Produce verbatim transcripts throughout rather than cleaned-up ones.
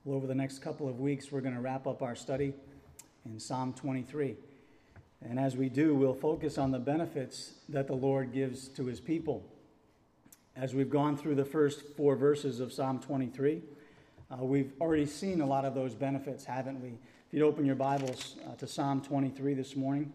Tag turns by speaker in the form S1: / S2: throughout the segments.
S1: Well, over the next couple of weeks, we're going to wrap up our study in Psalm twenty-three. And as we do, we'll focus on the benefits that the Lord gives to his people. As we've gone through the first four verses of Psalm twenty-three, uh, we've already seen a lot of those benefits, haven't we? If you'd open your Bibles uh, to Psalm twenty-three this morning,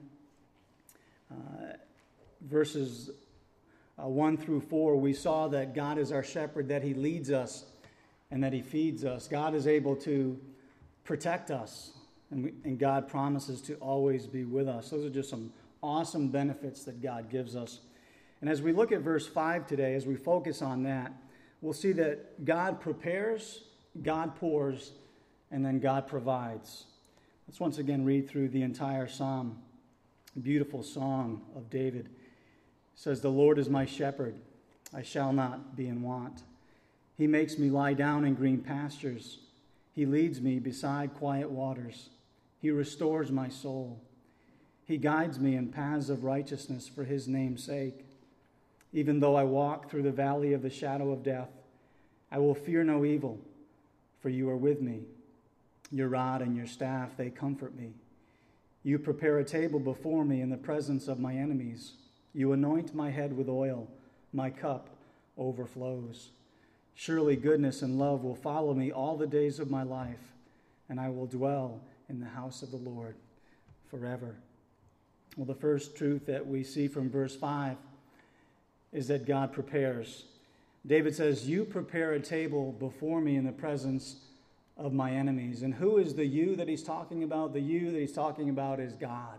S1: uh, verses uh, one through four, we saw that God is our shepherd, that he leads us and that he feeds us. God is able to protect us, and, we, and God promises to always be with us. Those are just some awesome benefits that God gives us. And as we look at verse five today, as we focus on that, we'll see that God prepares, God pours, and then God provides. Let's once again read through the entire psalm. A beautiful song of David. It says, "The Lord is my shepherd, I shall not be in want. He makes me lie down in green pastures. He leads me beside quiet waters. He restores my soul. He guides me in paths of righteousness for his name's sake. Even though I walk through the valley of the shadow of death, I will fear no evil, for you are with me. Your rod and your staff, they comfort me. You prepare a table before me in the presence of my enemies. You anoint my head with oil. My cup overflows. Surely goodness and love will follow me all the days of my life, and I will dwell in the house of the Lord forever." Well, the first truth that we see from verse five is that God prepares. David says, "You prepare a table before me in the presence of my enemies." And who is the you that he's talking about? The you that he's talking about is God.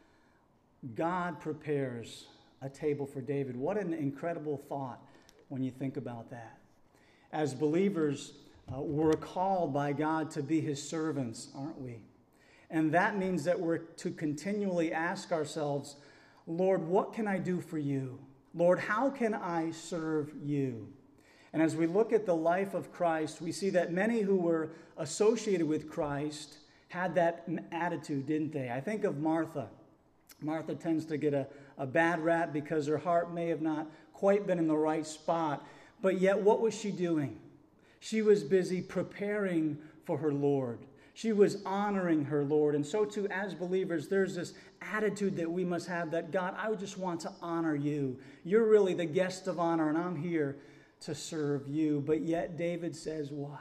S1: God prepares a table for David. What an incredible thought when you think about that. As believers, uh, we're called by God to be his servants, aren't we? And that means that we're to continually ask ourselves, Lord, what can I do for you? Lord, how can I serve you? And as we look at the life of Christ, we see that many who were associated with Christ had that attitude, didn't they? I think of Martha. Martha tends to get a, a bad rap because her heart may have not quite been in the right spot. But yet, what was she doing? She was busy preparing for her Lord. She was honoring her Lord. And so too, as believers, there's this attitude that we must have that, God, I just want to honor you. You're really the guest of honor, and I'm here to serve you. But yet David says what?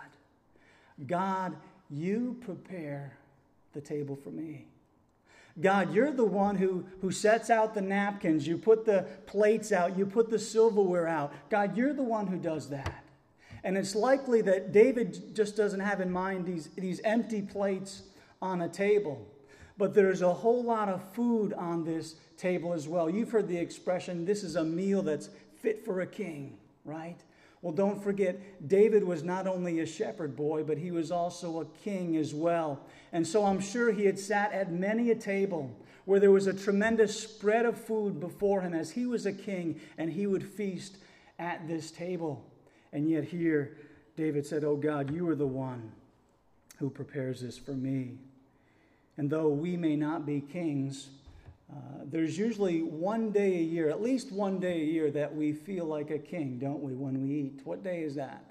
S1: God, you prepare the table for me. God, you're the one who, who sets out the napkins. You put the plates out. You put the silverware out. God, you're the one who does that. And it's likely that David just doesn't have in mind these, these empty plates on a table. But there's a whole lot of food on this table as well. You've heard the expression, this is a meal that's fit for a king, right? Well, don't forget, David was not only a shepherd boy, but he was also a king as well. And so I'm sure he had sat at many a table where there was a tremendous spread of food before him as he was a king, and he would feast at this table. And yet here, David said, "Oh God, you are the one who prepares this for me." And though we may not be kings, Uh, there's usually one day a year, at least one day a year, that we feel like a king, don't we, when we eat? What day is that?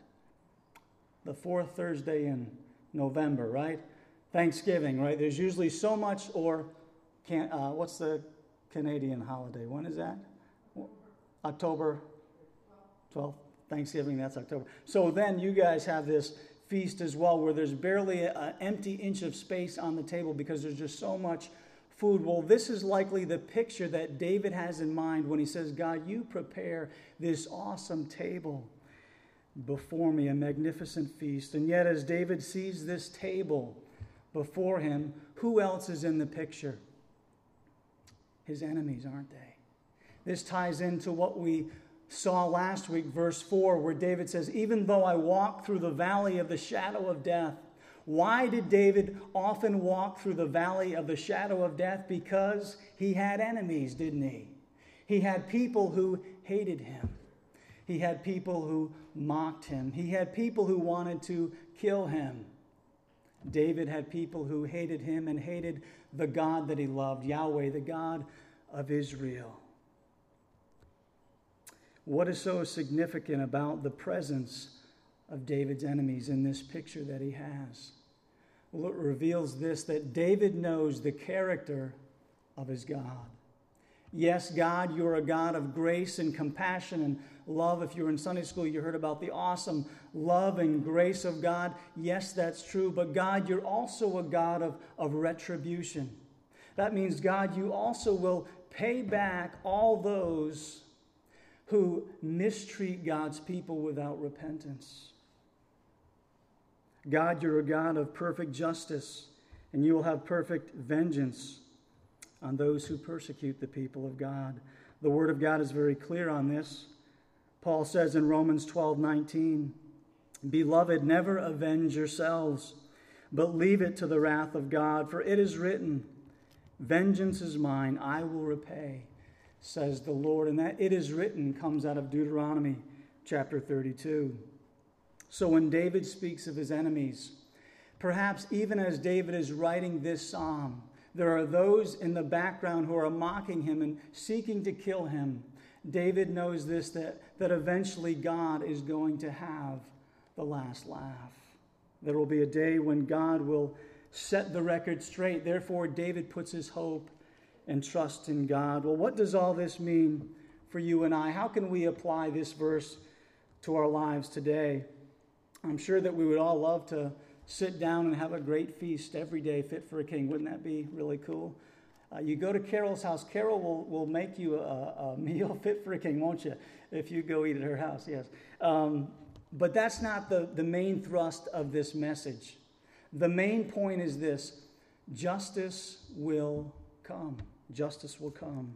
S1: The fourth Thursday in November, right? Thanksgiving, right? There's usually so much, or can, uh, what's the Canadian holiday? When is that? October twelfth. Thanksgiving, that's October. So then you guys have this feast as well, where there's barely an empty inch of space on the table because there's just so much food. Well, this is likely the picture that David has in mind when he says, God, you prepare this awesome table before me, a magnificent feast. And yet, as David sees this table before him, who else is in the picture? His enemies, aren't they? This ties into what we saw last week, verse four, where David says, even though I walk through the valley of the shadow of death. Why did David often walk through the valley of the shadow of death? Because he had enemies, didn't he? He had people who hated him. He had people who mocked him. He had people who wanted to kill him. David had people who hated him and hated the God that he loved, Yahweh, the God of Israel. What is so significant about the presence of David's enemies in this picture that he has? Well, it reveals this, that David knows the character of his God. Yes, God, you're a God of grace and compassion and love. If you were in Sunday school, you heard about the awesome love and grace of God. Yes, that's true. But God, you're also a God of, of retribution. That means, God, you also will pay back all those who mistreat God's people without repentance. God, you're a God of perfect justice, and you will have perfect vengeance on those who persecute the people of God. The Word of God is very clear on this. Paul says in Romans twelve nineteen, "Beloved, never avenge yourselves, but leave it to the wrath of God. For it is written, 'Vengeance is mine, I will repay,' says the Lord." And that "it is written" comes out of Deuteronomy chapter thirty-two. So when David speaks of his enemies, perhaps even as David is writing this psalm, there are those in the background who are mocking him and seeking to kill him. David knows this, that, that eventually God is going to have the last laugh. There will be a day when God will set the record straight. Therefore, David puts his hope and trust in God. Well, what does all this mean for you and I? How can we apply this verse to our lives today? I'm sure that we would all love to sit down and have a great feast every day, fit for a king. Wouldn't that be really cool? Uh, you go to Carol's house. Carol will, will make you a, a meal fit for a king, won't you? If you go eat at her house, yes. Um, but that's not the, the main thrust of this message. The main point is this: justice will come. Justice will come.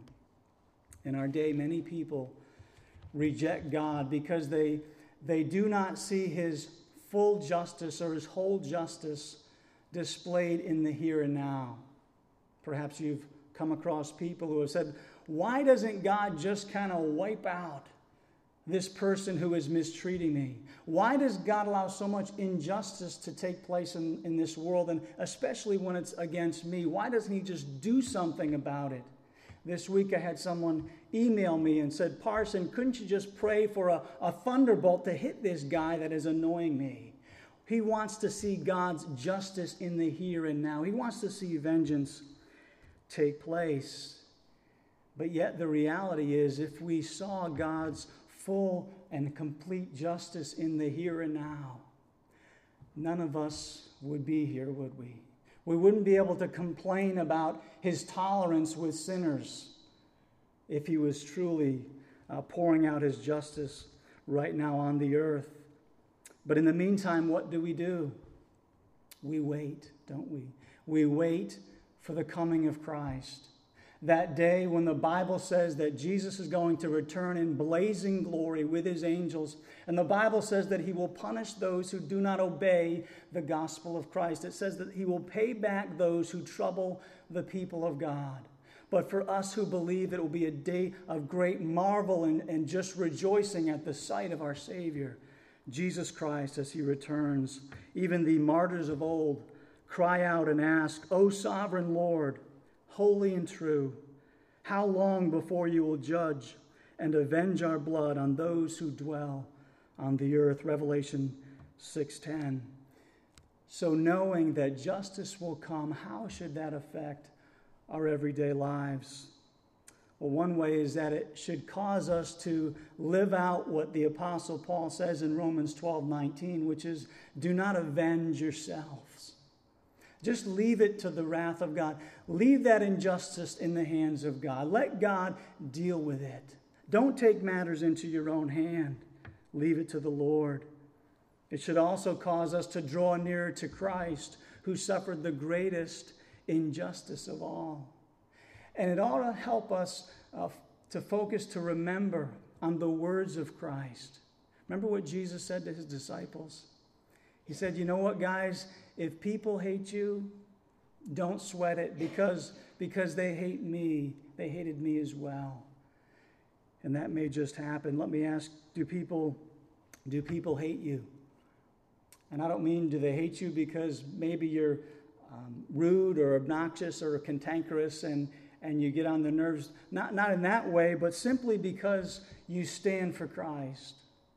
S1: In our day, many people reject God because they, they do not see his full justice or his whole justice displayed in the here and now. Perhaps you've come across people who have said, why doesn't God just kind of wipe out this person who is mistreating me? Why does God allow so much injustice to take place in, in this world, and especially when it's against me? Why doesn't he just do something about it? This week I had someone email me and said, Parson, couldn't you just pray for a, a thunderbolt to hit this guy that is annoying me? He wants to see God's justice in the here and now. He wants to see vengeance take place. But yet the reality is, if we saw God's full and complete justice in the here and now, none of us would be here, would we? We wouldn't be able to complain about his tolerance with sinners if he was truly uh, pouring out his justice right now on the earth. But in the meantime, what do we do? We wait, don't we? We wait for the coming of Christ. That day when the Bible says that Jesus is going to return in blazing glory with his angels. And the Bible says that he will punish those who do not obey the gospel of Christ. It says that he will pay back those who trouble the people of God. But for us who believe, it will be a day of great marvel and, and just rejoicing at the sight of our Savior, Jesus Christ, as he returns. Even the martyrs of old cry out and ask, O sovereign Lord, holy and true, how long before you will judge and avenge our blood on those who dwell on the earth? Revelation six ten. So knowing that justice will come, how should that affect our everyday lives? Well, one way is that it should cause us to live out what the Apostle Paul says in Romans twelve nineteen, which is, do not avenge yourselves. Just leave it to the wrath of God. Leave that injustice in the hands of God. Let God deal with it. Don't take matters into your own hand. Leave it to the Lord. It should also cause us to draw nearer to Christ, who suffered the greatest injustice of all. And it ought to help us uh, to focus, to remember on the words of Christ. Remember what Jesus said to his disciples? He said, you know what, guys? If people hate you, don't sweat it, because, because they hate me. They hated me as well. And that may just happen. Let me ask, do people, do people hate you? And I don't mean do they hate you because maybe you're um, rude or obnoxious or cantankerous and, and you get on their nerves. Not, not in that way, but simply because you stand for Christ.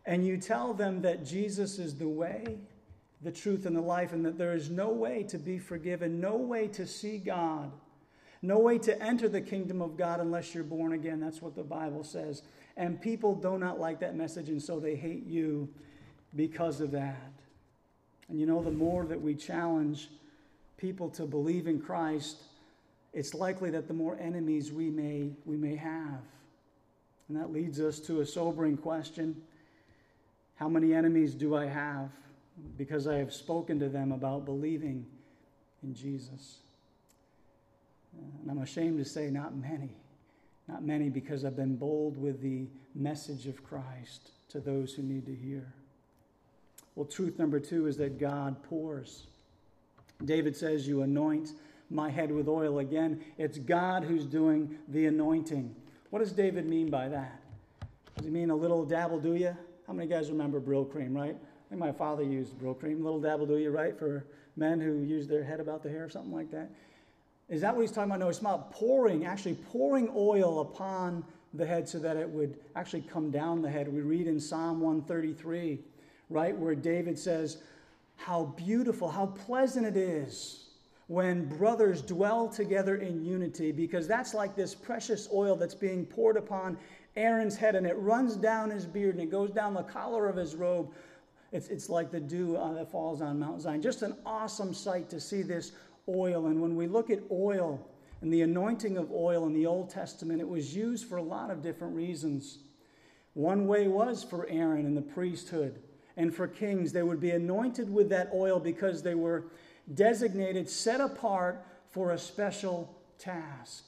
S1: and you tell them that Jesus is the way, the truth, and the life, and that there is no way to be forgiven, no way to see God, no way to enter the kingdom of God unless you're born again. That's what the Bible says. And people do not like that message, and so they hate you because of that. And you know, the more that we challenge people to believe in Christ, it's likely that the more enemies we may we may have. And that leads us to a sobering question. How many enemies do I have because I have spoken to them about believing in Jesus? And I'm ashamed to say not many. Not many, because I've been bold with the message of Christ to those who need to hear. Well, truth number two is that God pours. David says, you anoint my head with oil. Again, it's God who's doing the anointing. What does David mean by that? Does he mean a little dabble do you? How many guys remember Brill Cream, right? I think my father used Brill Cream, little dabble do you, right? For men who use their head about the hair or something like that. Is that what he's talking about? No, it's about pouring, actually pouring oil upon the head so that it would actually come down the head. We read in Psalm one thirty-three, right, where David says, how beautiful, how pleasant it is when brothers dwell together in unity, because that's like this precious oil that's being poured upon Aaron's head, and it runs down his beard, and it goes down the collar of his robe. It's, it's like the dew uh, that falls on Mount Zion. Just an awesome sight to see this oil. And when we look at oil and the anointing of oil in the Old Testament, it was used for a lot of different reasons. One way was for Aaron and the priesthood, and for kings. They would be anointed with that oil because they were designated, set apart for a special task.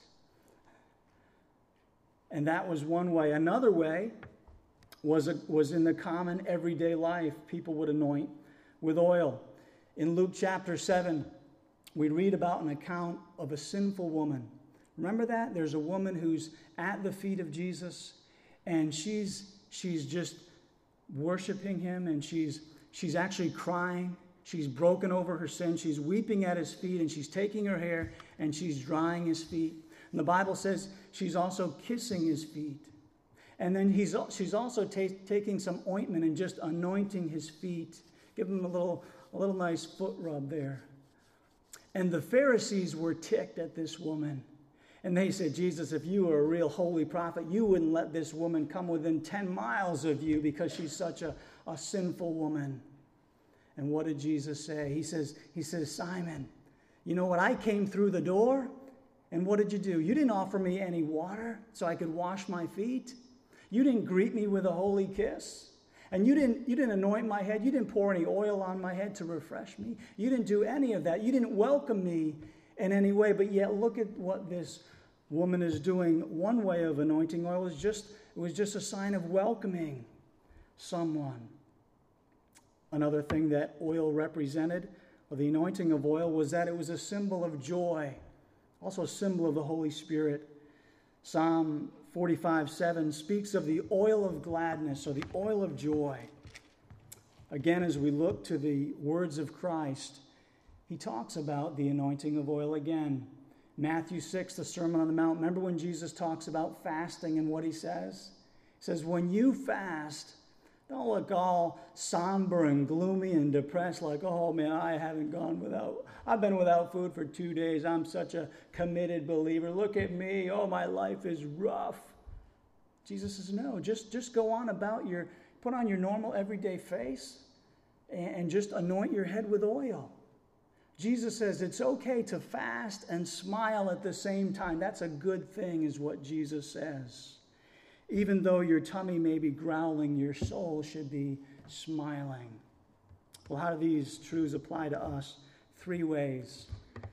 S1: And that was one way. Another way was, a, was in the common everyday life. People would anoint with oil. In Luke chapter seven, we read about an account of a sinful woman. Remember that? There's a woman who's at the feet of Jesus, and she's she's just worshiping him, and she's she's actually crying. She's broken over her sin. She's weeping at his feet, and she's taking her hair, and she's drying his feet. And the Bible says she's also kissing his feet. And then he's she's also ta- taking some ointment and just anointing his feet. Give him a little, a little nice foot rub there. And the Pharisees were ticked at this woman. And they said, Jesus, if you were a real holy prophet, you wouldn't let this woman come within ten miles of you because she's such a, a sinful woman. And what did Jesus say? He says, he says, Simon, you know what? I came through the door, and what did you do? You didn't offer me any water so I could wash my feet. You didn't greet me with a holy kiss. And you didn't, you didn't anoint my head. You didn't pour any oil on my head to refresh me. You didn't do any of that. You didn't welcome me in any way. But yet look at what this woman is doing. One way of anointing oil was just, it was just a sign of welcoming someone. Another thing that oil represented, or the anointing of oil, was that it was a symbol of joy. Also a symbol of the Holy Spirit. Psalm forty-five seven speaks of the oil of gladness, or the oil of joy. Again, as we look to the words of Christ, he talks about the anointing of oil again. Matthew six, the Sermon on the Mount. Remember when Jesus talks about fasting and what he says? He says, when you fast, don't look all somber and gloomy and depressed like, oh man, I haven't gone without, I've been without food for two days. I'm such a committed believer. Look at me. Oh, my life is rough. Jesus says, no, just, just go on about your, put on your normal everyday face and, and just anoint your head with oil. Jesus says it's okay to fast and smile at the same time. That's a good thing, is what Jesus says. Even though your tummy may be growling, your soul should be smiling. Well, how do these truths apply to us? Three ways.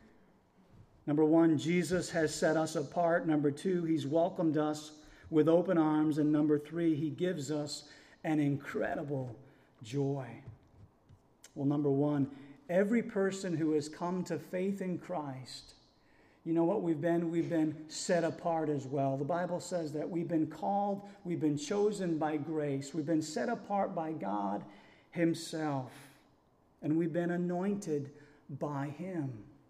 S1: Number one, Jesus has set us apart. Number two, he's welcomed us with open arms. And number three, he gives us an incredible joy. Well, number one, every person who has come to faith in Christ, you know what we've been? We've been set apart as well. The Bible says that we've been called, we've been chosen by grace. We've been set apart by God himself. And we've been anointed by him.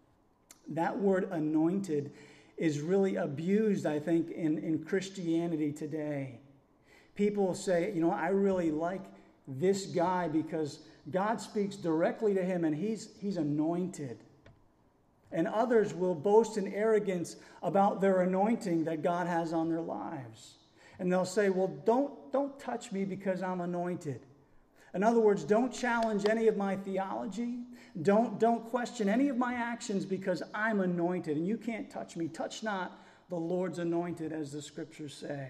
S1: That word anointed is really abused, I think, in, in Christianity today. People say, you know, I really like this guy because God speaks directly to him and he's, he's anointed. And others will boast in arrogance about their anointing that God has on their lives. And they'll say, well, don't, don't touch me because I'm anointed. In other words, don't challenge any of my theology. Don't, don't question any of my actions because I'm anointed and you can't touch me. Touch not the Lord's anointed, as the scriptures say.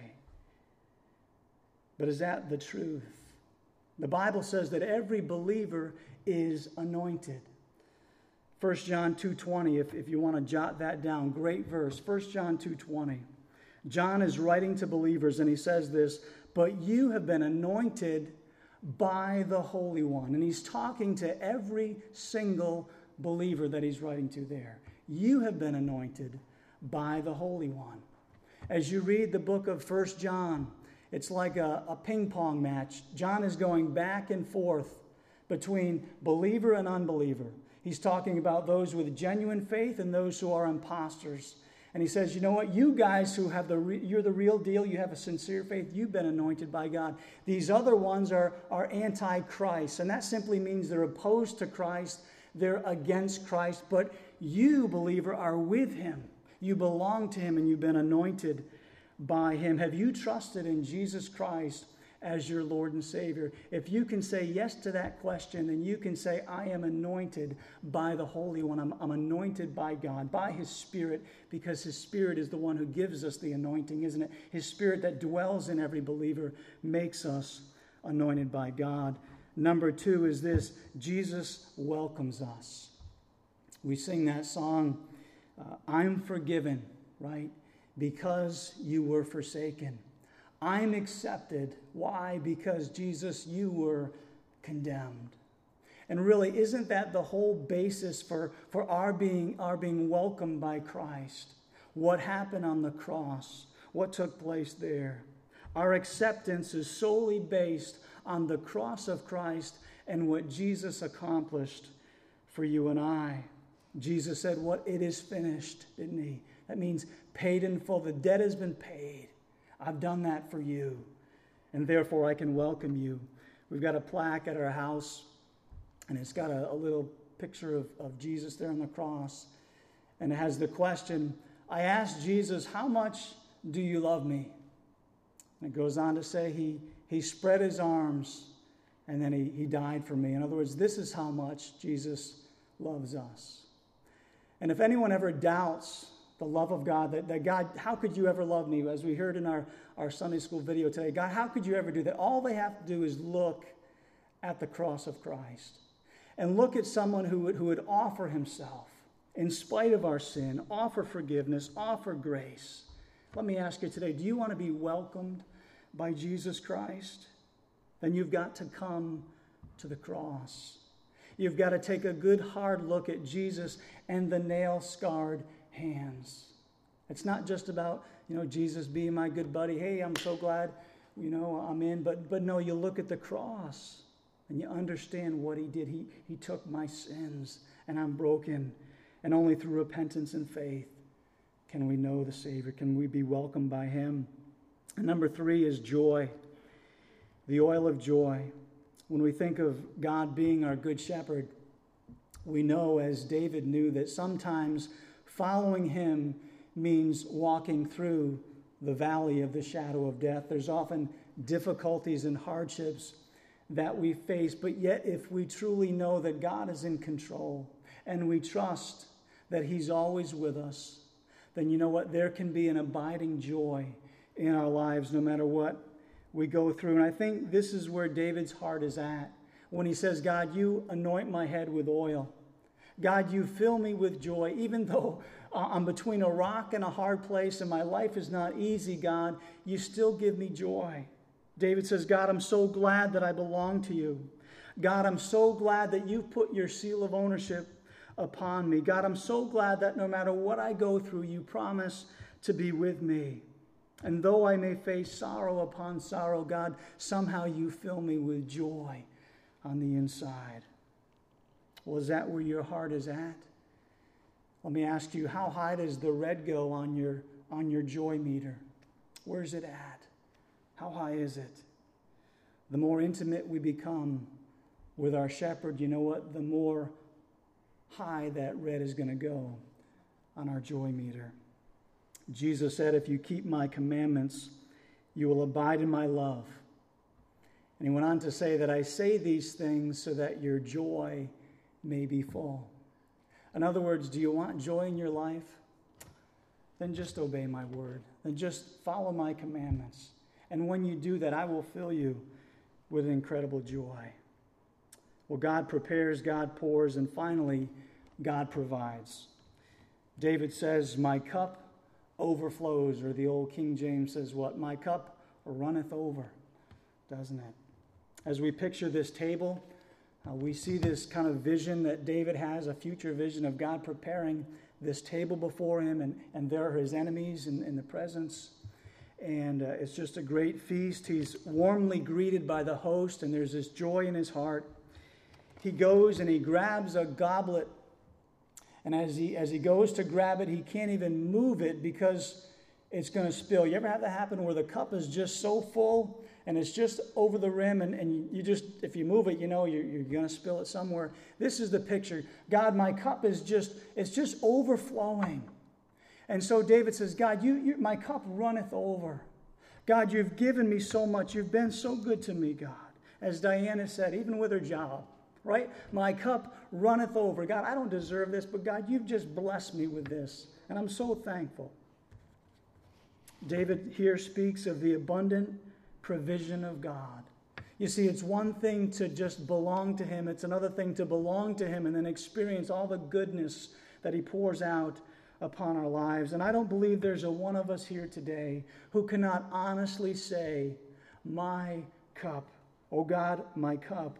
S1: But is that the truth? The Bible says that every believer is anointed. First John two twenty, if, if you want to jot that down, great verse. First John two twenty. John is writing to believers and he says this, but you have been anointed by the Holy One. And he's talking to every single believer that he's writing to there. You have been anointed by the Holy One. As you read the book of First John, it's like a, a ping pong match. John is going back and forth between believer and unbeliever. He's talking about those with genuine faith and those who are imposters. And he says, you know what? You guys who have the, re- you're the real deal. You have a sincere faith. You've been anointed by God. These other ones are, are anti-Christ. And that simply means they're opposed to Christ. They're against Christ. But you, believer, are with him. You belong to him and you've been anointed by him. Have you trusted in Jesus Christ as your Lord and Savior? If you can say yes to that question, then you can say, I am anointed by the Holy One. I'm, I'm anointed by God, by his Spirit, because his Spirit is the one who gives us the anointing, isn't it? His Spirit that dwells in every believer makes us anointed by God. Number two is this: Jesus welcomes us. We sing that song, uh, I'm forgiven, right? Because you were forsaken. I'm accepted. Why? Because, Jesus, you were condemned. And really, isn't that the whole basis for, for our being, our being welcomed by Christ? What happened on the cross? What took place there? Our acceptance is solely based on the cross of Christ and what Jesus accomplished for you and I. Jesus said, what it is finished, didn't he? That means paid in full. The debt has been paid. I've done that for you, and therefore I can welcome you. We've got a plaque at our house, and it's got a, a little picture of, of Jesus there on the cross, and it has the question, I asked Jesus, how much do you love me? And it goes on to say he, he spread his arms, and then he, he died for me. In other words, this is how much Jesus loves us. And if anyone ever doubts the love of God, that, that God, how could you ever love me? As we heard in our, our Sunday school video today, God, how could you ever do that? All they have to do is look at the cross of Christ and look at someone who would, who would offer himself in spite of our sin, offer forgiveness, offer grace. Let me ask you today, do you want to be welcomed by Jesus Christ? Then you've got to come to the cross. You've got to take a good hard look at Jesus and the nail-scarred hands. It's not just about, you know, Jesus being my good buddy. Hey, I'm so glad, you know, I'm in. But but no, you look at the cross and you understand what he did. He, he took my sins and I'm broken. And only through repentance and faith can we know the Savior. Can we be welcomed by him? And number three is joy. The oil of joy. When we think of God being our good shepherd, we know, as David knew, that sometimes following him means walking through the valley of the shadow of death. There's often difficulties and hardships that we face, but yet if we truly know that God is in control and we trust that he's always with us, then you know what? There can be an abiding joy in our lives no matter what we go through. And I think this is where David's heart is at when he says, God, you anoint my head with oil. God, you fill me with joy. Even though uh, I'm between a rock and a hard place and my life is not easy, God, you still give me joy. David says, God, I'm so glad that I belong to you. God, I'm so glad that you've put your seal of ownership upon me. God, I'm so glad that no matter what I go through, you promise to be with me. And though I may face sorrow upon sorrow, God, somehow you fill me with joy on the inside. Well, is that where your heart is at? Let me ask you, how high does the red go on your, on your joy meter? Where's it at? How high is it? the more intimate we become with our shepherd, you know what? The more high that red is going to go on our joy meter. Jesus said, if you keep my commandments, you will abide in my love. And he went on to say that I say these things so that your joy may be full. In other words, do you want joy in your life? Then just obey my word. Then just follow my commandments. And when you do that, I will fill you with incredible joy. Well, God prepares, God pours, and finally, God provides. David says, my cup overflows, or the old King James says what? My cup runneth over, doesn't it? As we picture this table, uh, we see this kind of vision that David has, a future vision of God preparing this table before him, and, and there are his enemies in, in the presence. And uh, it's just a great feast. He's warmly greeted by the host, and there's this joy in his heart. He goes and he grabs a goblet, and as he as he goes to grab it, he can't even move it because it's going to spill. You ever have that happen where the cup is just so full and it's just over the rim, and, and you just, if you move it, you know you're, you're going to spill it somewhere. This is the picture. God, my cup is just, it's just overflowing. And so David says, God, you, you my cup runneth over. God, you've given me so much. You've been so good to me, God. As Diana said, even with her job, right? My cup runneth over. God, I don't deserve this, but God, you've just blessed me with this. And I'm so thankful. David here speaks of the abundant provision of God. You see, it's one thing to just belong to him. It's another thing to belong to him and then experience all the goodness that he pours out upon our lives. And I don't believe there's a one of us here today who cannot honestly say, my cup, oh God, my cup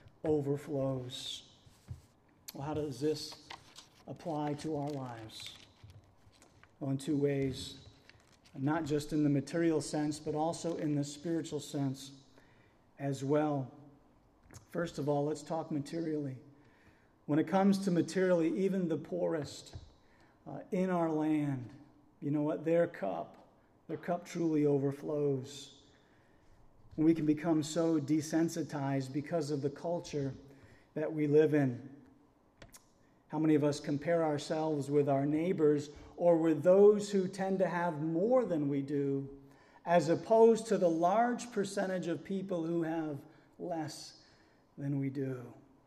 S1: overflows. Well, how does this apply to our lives? Well, in two ways. Not just in the material sense, but also in the spiritual sense as well. First of all, let's talk materially. When it comes to materially, even the poorest uh, in our land, you know what? Their cup, their cup truly overflows. We can become so desensitized because of the culture that we live in. How many of us compare ourselves with our neighbors or with those who tend to have more than we do, as opposed to the large percentage of people who have less than we do?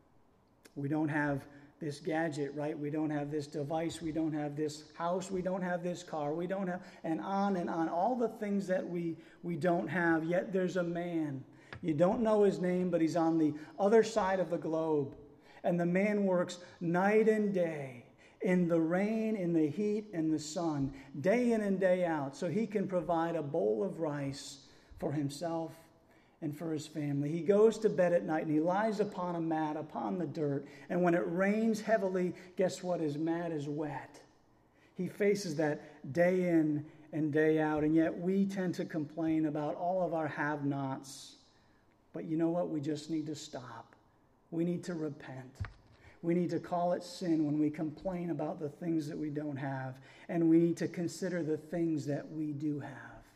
S1: We don't have this gadget, right? We don't have this device. We don't have this house. We don't have this car. We don't have, and on and on, all the things that we, we don't have. Yet there's a man. You don't know his name, but he's on the other side of the globe. And the man works night and day, in the rain, in the heat, and the sun, day in and day out, so he can provide a bowl of rice for himself and for his family. He goes to bed at night and he lies upon a mat, upon the dirt. And when it rains heavily, guess what? His mat is wet. He faces that day in and day out. And yet we tend to complain about all of our have-nots. But you know what? We just need to stop. We need to repent. We need to call it sin when we complain about the things that we don't have. And we need to consider the things that we do have.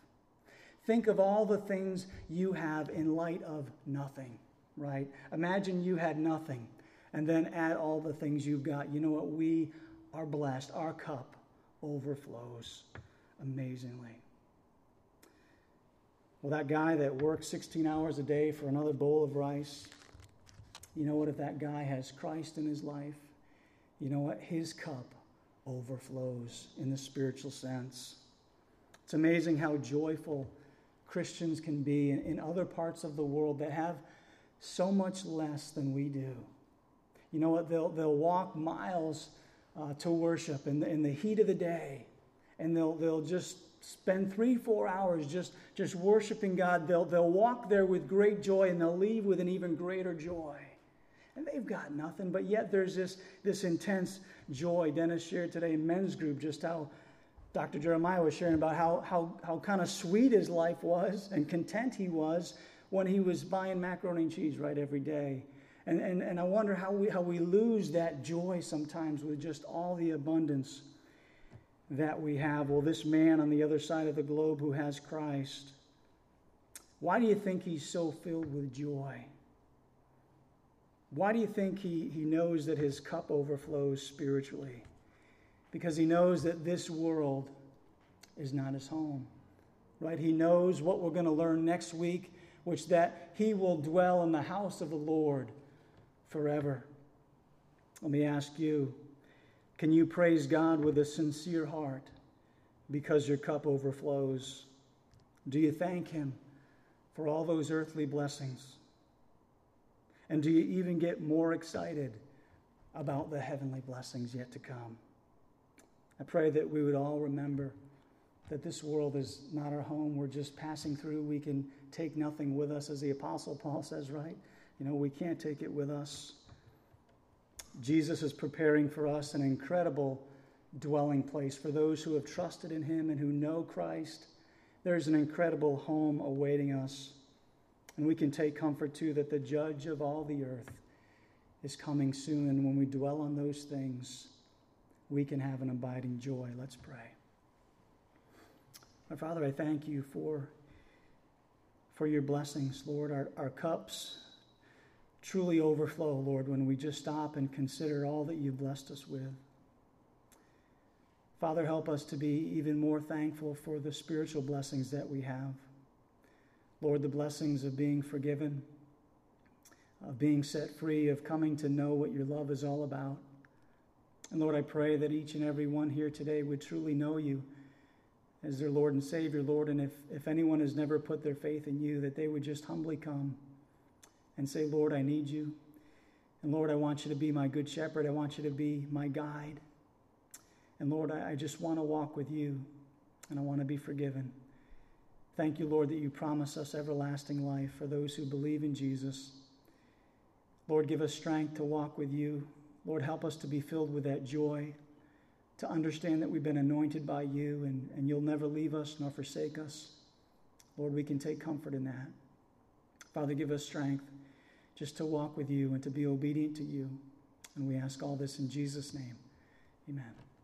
S1: Think of all the things you have in light of nothing, right? Imagine you had nothing, and then add all the things you've got. You know what? We are blessed. Our cup overflows amazingly. Well, that guy that works sixteen hours a day for another bowl of rice, you know what? If that guy has Christ in his life, you know what? His cup overflows in the spiritual sense. It's amazing how joyful Christians can be in, in other parts of the world that have so much less than we do. You know what? They'll they'll walk miles uh, to worship in the, in the heat of the day, and they'll they'll just spend three four hours just just worshiping God. They'll they'll walk there with great joy, and they'll leave with an even greater joy. And they've got nothing, but yet there's this this intense joy. Dennis shared today in men's group just how Doctor Jeremiah was sharing about how, how, how kind of sweet his life was and content he was when he was buying macaroni and cheese right every day. And, and, and I wonder how we, how we lose that joy sometimes with just all the abundance that we have. Well, this man on the other side of the globe who has Christ, Why do you think he's so filled with joy? Why do you think he, he knows that his cup overflows spiritually? Because he knows that this world is not his home, right? He knows what we're going to learn next week, which that he will dwell in the house of the Lord forever. Let me ask you, can you praise God with a sincere heart because your cup overflows? Do you thank him for all those earthly blessings? And do you even get more excited about the heavenly blessings yet to come? I pray that we would all remember that this world is not our home. We're just passing through. We can take nothing with us, as the Apostle Paul says, right? You know, we can't take it with us. Jesus is preparing for us an incredible dwelling place for those who have trusted in him and who know Christ. There's an incredible home awaiting us. And we can take comfort, too, that the judge of all the earth is coming soon. And when we dwell on those things, we can have an abiding joy. Let's pray. Our Father, I thank you for, for your blessings, Lord. Our, our cups truly overflow, Lord, when we just stop and consider all that you've blessed us with. Father, help us to be even more thankful for the spiritual blessings that we have. Lord, the blessings of being forgiven, of being set free, of coming to know what your love is all about. And Lord, I pray that each and every one here today would truly know you as their Lord and Savior, Lord. And if, if anyone has never put their faith in you, that they would just humbly come and say, Lord, I need you. And Lord, I want you to be my good shepherd. I want you to be my guide. And Lord, I, I just want to walk with you, and I want to be forgiven. Thank you, Lord, that you promise us everlasting life for those who believe in Jesus. Lord, give us strength to walk with you. Lord, help us to be filled with that joy, to understand that we've been anointed by you and, and you'll never leave us nor forsake us. Lord, we can take comfort in that. Father, give us strength just to walk with you and to be obedient to you. And we ask all this in Jesus' name. Amen.